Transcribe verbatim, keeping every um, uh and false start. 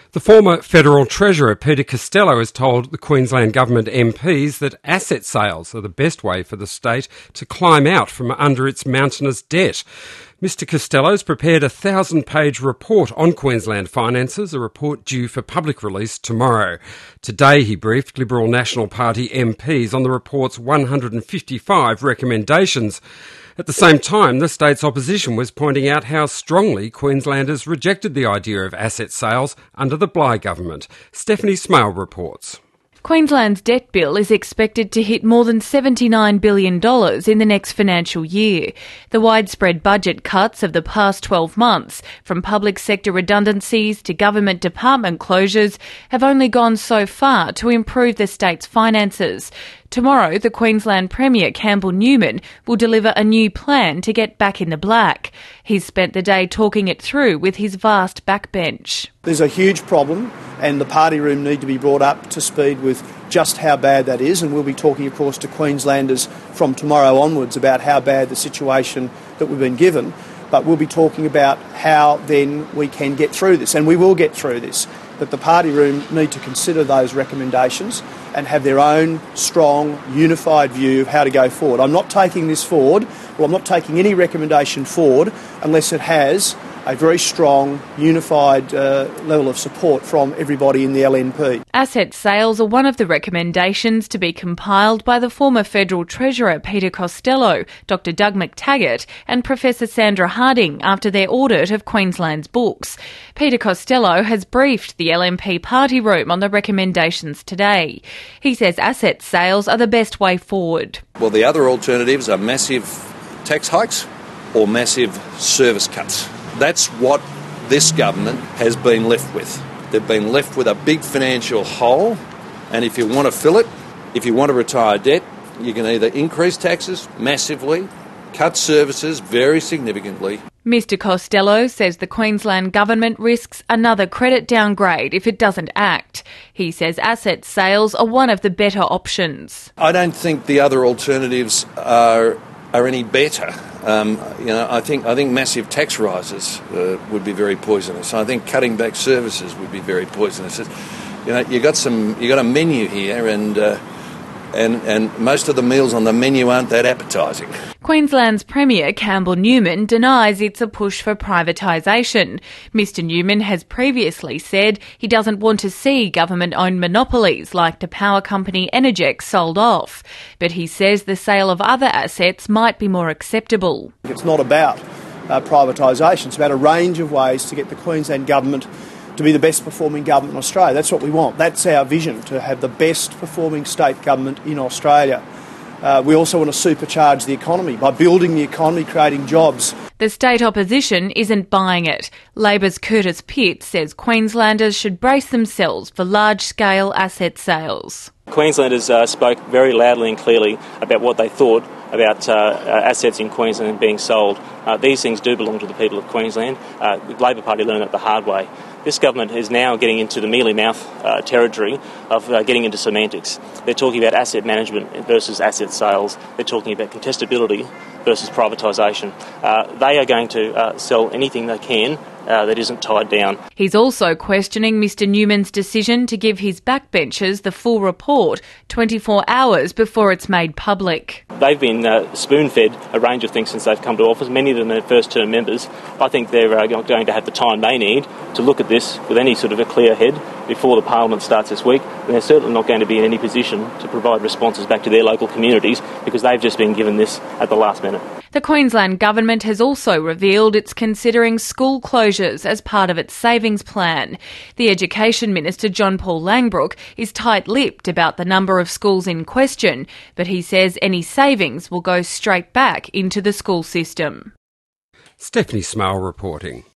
The former Federal Treasurer Peter Costello has told the Queensland Government M Ps that asset sales are the best way for the state to climb out from under its mountainous debt. Mr Costello's prepared a thousand-page report on Queensland finances, a report due for public release tomorrow. Today he briefed Liberal National Party M Ps on the report's one hundred fifty-five recommendations. At the same time, the state's opposition was pointing out how strongly Queenslanders rejected the idea of asset sales under the Bligh government. Stephanie Smale reports. Queensland's debt bill is expected to hit more than seventy-nine billion dollars in the next financial year. The widespread budget cuts of the past twelve months, from public sector redundancies to government department closures, have only gone so far to improve the state's finances. Tomorrow, the Queensland Premier, Campbell Newman, will deliver a new plan to get back in the black. He's spent the day talking it through with his vast backbench. There's a huge problem, and the party room need to be brought up to speed with just how bad that is, and we'll be talking, of course, to Queenslanders from tomorrow onwards about how bad the situation that we've been given. But we'll be talking about how then we can get through this, and we will get through this. But the party room need to consider those recommendations and have their own strong, unified view of how to go forward. I'm not taking this forward, or I'm not taking any recommendation forward unless it has a very strong, unified uh, level of support from everybody in the L N P. Asset sales are one of the recommendations to be compiled by the former Federal Treasurer Peter Costello, Doctor Doug McTaggart and Professor Sandra Harding after their audit of Queensland's books. Peter Costello has briefed the L N P party room on the recommendations today. He says asset sales are the best way forward. Well, the other alternatives are massive tax hikes or massive service cuts. That's what this government has been left with. They've been left with a big financial hole, and if you want to fill it, if you want to retire debt, you can either increase taxes massively, cut services very significantly. Mr Costello says the Queensland Government risks another credit downgrade if it doesn't act. He says asset sales are one of the better options. I don't think the other alternatives are are any better. Um, you know, I think I think massive tax rises uh, would be very poisonous. I think cutting back services would be very poisonous. It's, you know, you got some, you got a menu here, and uh, and and most of the meals on the menu aren't that appetising. Queensland's Premier, Campbell Newman, denies it's a push for privatisation. Mr Newman has previously said he doesn't want to see government-owned monopolies like the power company Energex sold off. But he says the sale of other assets might be more acceptable. It's not about uh, privatisation. It's about a range of ways to get the Queensland Government to be the best performing government in Australia. That's what we want. That's our vision, to have the best performing state government in Australia. Uh, we also want to supercharge the economy by building the economy, creating jobs. The state opposition isn't buying it. Labor's Curtis Pitt says Queenslanders should brace themselves for large-scale asset sales. Queenslanders uh, spoke very loudly and clearly about what they thought about uh, uh, assets in Queensland being sold. Uh, these things do belong to the people of Queensland. Uh, the Labor Party learned it the hard way. This government is now getting into the mealy-mouth uh, territory of uh, getting into semantics. They're talking about asset management versus asset sales. They're talking about contestability versus privatisation. Uh, they are going to uh, sell anything they can uh, that isn't tied down. He's also questioning Mr Newman's decision to give his backbenchers the full report twenty-four hours before it's made public. They've been uh, spoon-fed a range of things since they've come to office. Many of them are first-term members. I think they're uh, going to have the time they need to look at this with any sort of a clear head before the Parliament starts this week. And they're certainly not going to be in any position to provide responses back to their local communities because they've just been given this at the last minute. The Queensland Government has also revealed it's considering school closures as part of its savings plan. The Education Minister, John Paul Langbroek, is tight-lipped about the number of schools in question, but he says any savings will go straight back into the school system. Stephanie Smale reporting.